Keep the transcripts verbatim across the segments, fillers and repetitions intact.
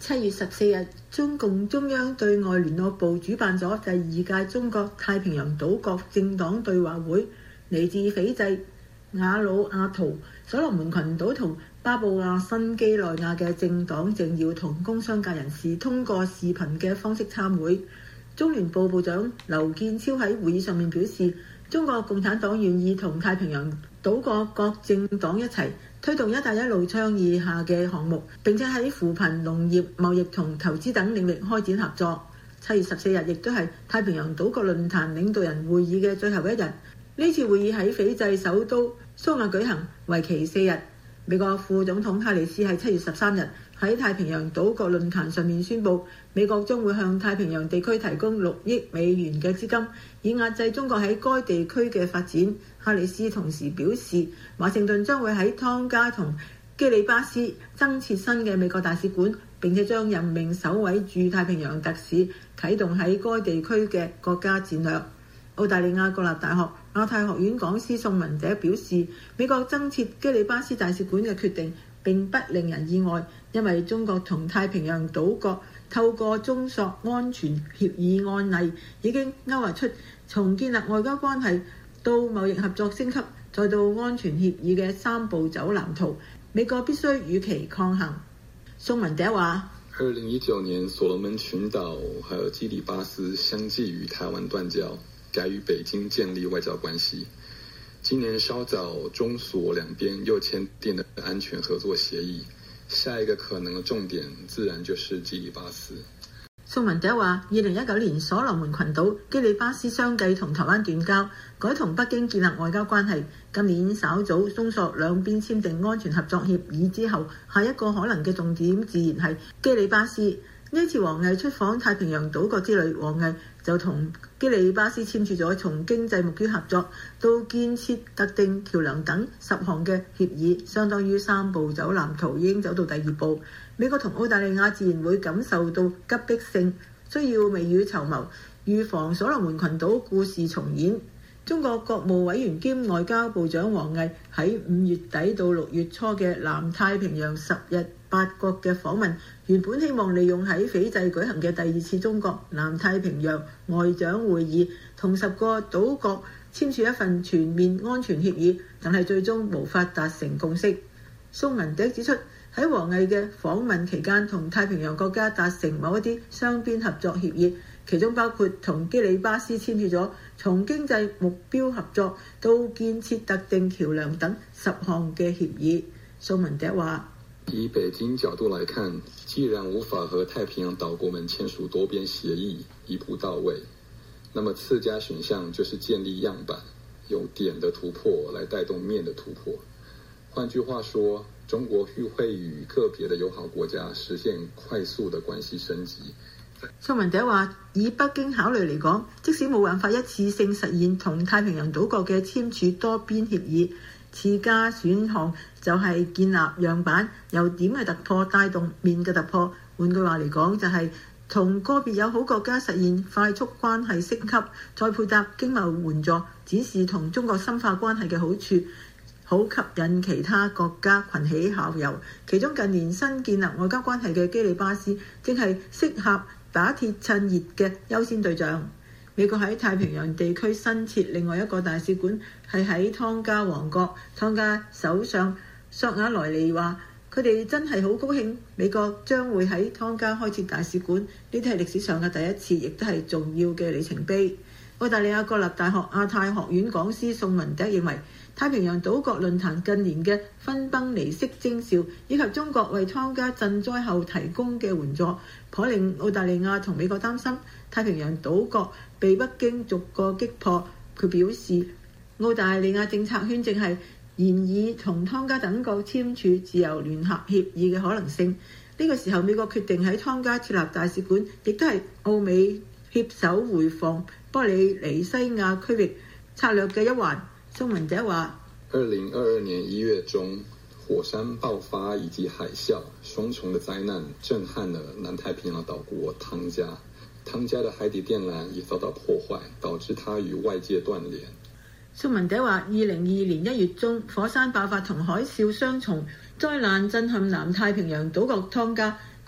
七月十四日，中共中央對外聯絡部主辦咗第二屆中國太平洋島國政黨對話會，嚟自斐濟、瓦努阿圖、所羅門群島同巴布亞新畿內亞嘅政黨政要同工商界人士通過視頻嘅方式參會。中聯部部長劉建超喺會議上面表示，中國共產黨願意同太平洋島國各政黨一齊推動一帶一路倡議下嘅項目，並且喺扶貧、農業、貿易同投資等領域開展合作。七月十四日亦都係太平洋島國論壇領導人會議嘅最後一日。呢次會議喺斐濟首都蘇亞舉行，為期四日。美國副總統哈里斯喺七月十三日喺太平洋島國論壇上面宣布，美國將會向太平洋地區提供六億美元嘅資金，以壓制中國喺該地區嘅發展。哈里斯同時表示，華盛頓將會喺湯加同基里巴斯增設新嘅美國大使館，並且將任命首位駐太平洋特使，啟動喺該地區嘅國家戰略。澳大利亞國立大學亞太學院講師宋文者表示，美國增設基里巴斯大使館嘅決定並不令人意外，因為中國同太平洋島國透過中索安全協議案例，已經勾畫出從建立外交關係到貿易合作升級，再到安全協議嘅三步走藍圖。美國必須與其抗衡。宋文者話： 二零一九年，所羅門群島還有基里巴斯相繼與台灣斷交，改與北京建立外交關係。今年稍早，中所兩邊又簽訂了安全合作協議，下一個可能的重點自然就是基里巴斯。 宋文者話：二零一九年，所羅門群島、基里巴斯相繼同台灣斷交，改同北京建立外交關係。今年稍早，中索兩邊簽訂安全合作協議之後，下一個可能嘅重點自然係基里巴斯。呢次王毅出訪太平洋島國之旅，王毅就同基里巴斯簽署咗從經濟目標合作到建設特定橋梁等十項嘅協議，相當於三步走藍圖已經走到第二步。美國同澳大利亞自然會感受到急迫性，需要未雨綢繆，預防所羅門群島故事重演。中國國務委員兼外交部長王毅喺五月底到六月初嘅南太平洋十日八國嘅訪問，原本希望利用喺斐濟舉行嘅第二次中國南太平洋外長會議，同十個島國簽署一份全面安全協議，但係最終無法達成共識。宋文者指出，喺王毅嘅訪問期間，同太平洋國家達成某一啲雙邊合作協議，其中包括同基里巴斯簽署咗從經濟目標合作到建設特定橋梁等十項嘅協議。宋文者話： 以北京角度來看，既然無法和太平洋島國們簽署多邊協議一步到位，那麼次佳選項就是建立樣板，用點的突破來帶動面的突破。換句話說，中國會與個別的友好國家實現快速的關係升級。 宋文者話：以北京考慮嚟講，即使冇辦法一次性實現同太平洋島國嘅簽署多邊協議，次佳選項就係建立樣板，由點嘅突破帶動面嘅突破。換句話嚟講，就係同個別友好國家實現快速關係升級，再配搭經貿援助，展示同中國深化關係嘅好處，好吸引其他國家群起效尤。其中近年新建立外交關係嘅基里巴斯，正係適合打鐵趁熱嘅優先對象。美國喺太平洋地區新設另外一個大使館，係喺湯加王國。湯加首相索瓦萊尼話：佢哋真係好高興，美國將會喺湯加開設大使館，呢啲係歷史上嘅第一次，亦都係重要嘅里程碑。澳大利亞國立大學亞太學院講師宋文德認為，太平洋島國論壇近年嘅分崩離析徵兆，以及中國為湯加賑災後提供嘅援助，頗令澳大利亞同美國擔心太平洋島國被北京逐個擊破。佢表示，澳大利亞政策圈正係研議同湯加等國簽署自由聯合協議嘅可能性。呢、這個時候，美國決定喺湯加設立大使館，亦都係澳美攜手回防波利尼西亞區域策略嘅一環。宋文者話： 二零二二年一月中，火山爆發以及海嘯雙重的災難震撼了南太平洋島國湯加，湯加的海底電纜也遭到破壞，導致它與外界斷聯。 宋文者話：二零二二年一月中，火山爆發同海嘯雙重災難震撼南太平洋島國湯加，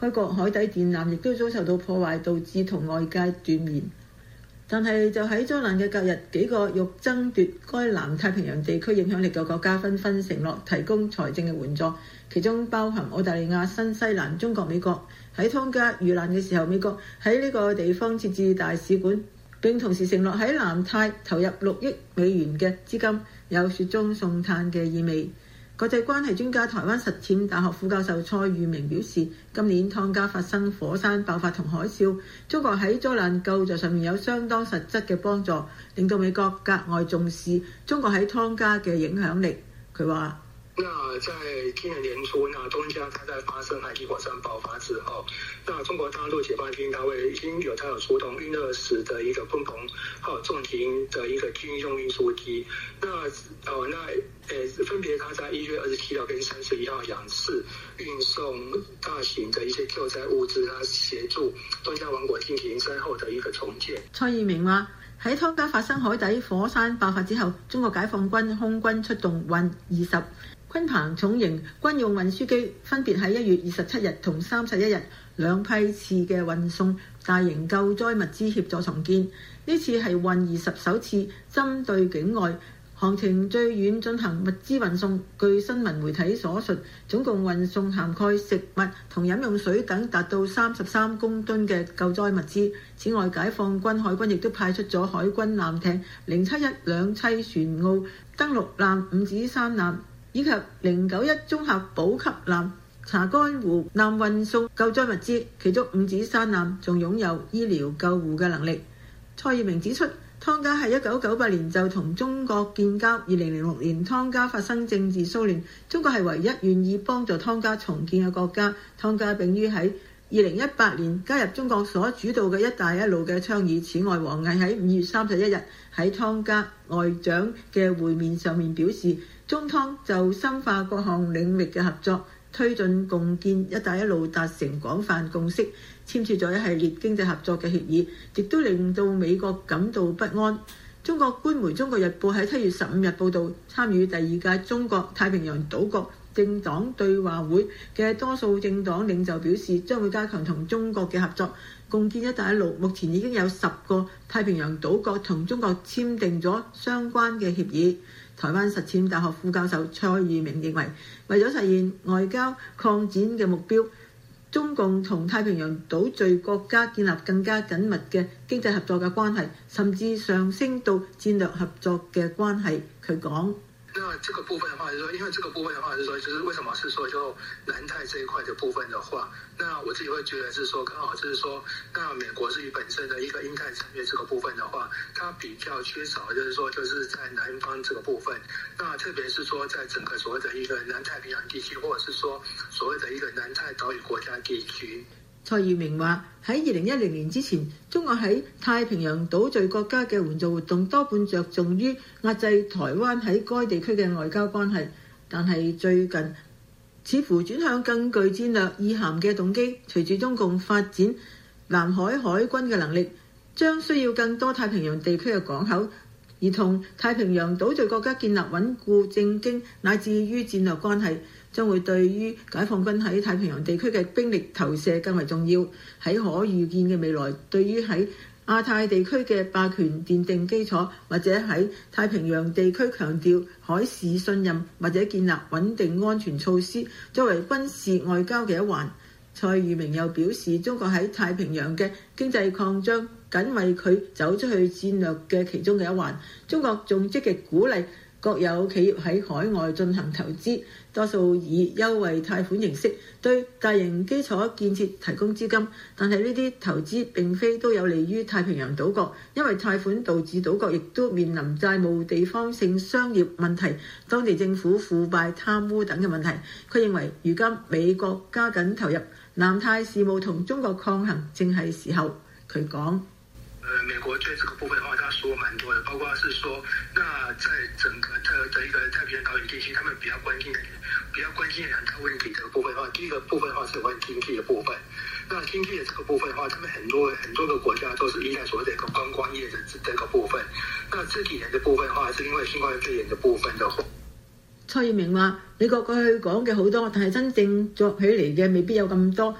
該國海底電纜亦都遭受到破壞，導致同外界斷連。但係就喺災難嘅隔日，幾個欲爭奪該南太平洋地區影響力嘅國家紛紛承諾提供財政嘅援助，其中包含澳大利亞、新西蘭、中國、美國。喺湯加遇難嘅時候，美國喺呢個地方設置大使館，並同時承諾喺南太投入六億美元嘅資金，有雪中送炭嘅意味。國際關係專家、台灣實踐大學副教授蔡裕明表示，今年湯加發生火山爆發同海嘯，中國喺災難救助上面有相當實質嘅幫助，令到美國格外重視中國喺湯加嘅影響力。佢話： 那在今年年初，那東加它在發生海地火山爆發之後，那中國大陸解放軍單位已經有它有出動運二十的一個噴棚，還有重型的一個軍用運輸機。那哦，那誒分別，它在一月二十七號跟三十一號兩次運送大型的一些救災物資，它協助東加王國進行災後的一個重建。 蔡裕明話：喺湯加發生海底火山爆發之後，中國解放軍空軍出動運二十鯤鵬重型軍用運輸機，分別喺一月二十七日同三十一日兩批次嘅運送大型救災物資協助重建。呢次係運二十首次針對境外，航程最遠進行物資運送。據新聞媒體所述，總共運送涵蓋食物同飲用水等達到三十三公噸嘅救災物資。此外，解放軍海軍亦都派出咗海軍艦艇零七一兩棲船澳登陸艦五指山艦，以及零九一綜合補給艦查干湖艦運送救災物資，其中五指山艦仲擁有醫療救護嘅能力。蔡裕明指出，湯加喺一九九八年就同中國建交，二零零六年湯加發生政治騷亂，中國係唯一願意幫助湯加重建嘅國家。湯加並於喺二零一八年加入中國所主導嘅一帶一路嘅倡議。此外，王毅喺五月三十一日喺湯加外長嘅會面上面表示，中湯就深化各項領域嘅合作，推進共建一帶一路達成廣泛共識，簽署咗一系列經濟合作嘅協議，亦都令到美國感到不安。中國官媒《中國日報》喺七月十五日報導，參與第二屆中國太平洋島國政黨對話會嘅多數政黨領袖表示，將會加強同中國嘅合作，共建一帶一路。目前已經有十個太平洋島國同中國簽訂咗相關嘅協議。台灣實踐大學副教授蔡裕明認為，為咗實現外交擴展嘅目標，中共同太平洋島嶼國家建立更加緊密嘅經濟合作嘅關係，甚至上升到戰略合作嘅關係。佢講： 那這個部分的話，就是說，因為這個部分的話，就是說，就是為什麼是說就南太這一塊的部分的話，那我自己會覺得是說，剛好就是說，那美國自己本身的一個印太戰略這個部分的話，它比較缺少，就是說，就是在南方這個部分，那特別是說，在整個所謂的一個南太平洋地區，或者是說所謂的一個南太島嶼國家地區。 蔡裕明話：喺二零一零年之前，中國喺太平洋島嶼國家嘅援助活動多半着重於壓制台灣喺該地區嘅外交關係，但係最近似乎轉向更具戰略意涵嘅動機。隨住中共發展南海海軍嘅能力，將需要更多太平洋地區嘅港口，而同太平洋島嶼國家建立穩固政經乃至於戰略關係，將會對於解放軍喺太平洋地區嘅兵力投射更為重要。喺可預見嘅未來，對於喺亞太地區嘅霸權奠定基礎，或者喺太平洋地區強調海事信任，或者建立穩定安全措施，作為軍事外交嘅一環。蔡裕明又表示，中國喺太平洋嘅經濟擴張僅為佢走出去戰略嘅其中嘅一環。中國仲積極鼓勵國有企業喺海外進行投資，多數以優惠貸款形式對大型基礎建設提供資金，但係呢啲投資並非都有利於太平洋島國，因為貸款導致島國亦都面臨債務、地方性商業問題、當地政府腐敗、貪污等嘅問題。佢認為，如今美國加緊投入南太事務同中國抗衡，正係時候。佢講： 呃，美國對這個部分的話，他說蠻多的，包括是說，那在整個特的一個太平洋島嶼地區，他們比較關心的、比較關心的兩大問題的部分的話，第一個部分的話是有關經濟的部分。那經濟的這個部分的話，他們很多很多個國家都是依賴所謂的一個觀光業的這個部分。那這幾年的部分的話，是因為新冠肺炎的部分的話。 蔡裕明話：美國過去講嘅好多，但係真正作起嚟嘅未必有咁多。呢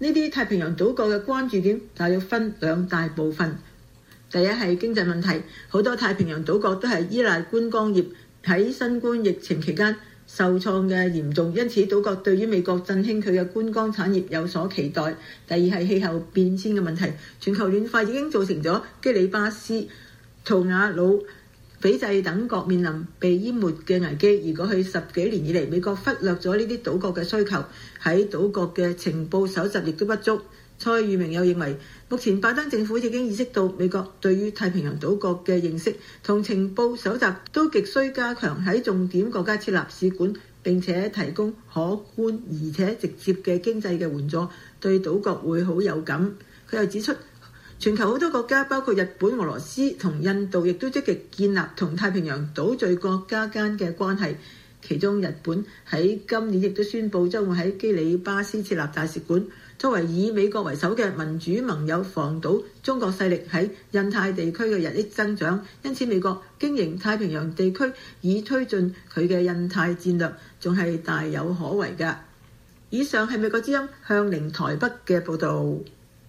呢啲太平洋島國嘅關注點大約分兩大部分。第一係經濟問題，好多太平洋島國都係依賴觀光業，喺新冠疫情期間受創嘅嚴重，因此島國對於美國振興佢嘅觀光產業有所期待。第二係氣候變遷嘅問題，全球暖化已經造成咗基里巴斯、圖瓦魯、斐濟等國面臨被淹沒嘅危機，而過去十幾年以嚟，美國忽略咗呢啲島國嘅需求，喺島國嘅情報搜集亦都不足。蔡裕明又認為，目前拜登政府已經意識到美國對於太平洋島國嘅認識同情報搜集都極需加強，喺重點國家設立使館，並且提供可觀而且直接嘅經濟嘅援助，對島國會好有感。佢又指出，全球好多國家包括日本、俄羅斯同印度，亦都積極建立同太平洋島嶼國家間嘅關係。其中日本喺今年亦都宣布將會喺基里巴斯設立大使館。作為以美國為首嘅民主盟友防堵中國勢力喺印太地區嘅日益增長，因此美國經營太平洋地區以推進佢嘅印太戰略，仲係大有可為㗎。以上係美國之音向寧台北嘅報導。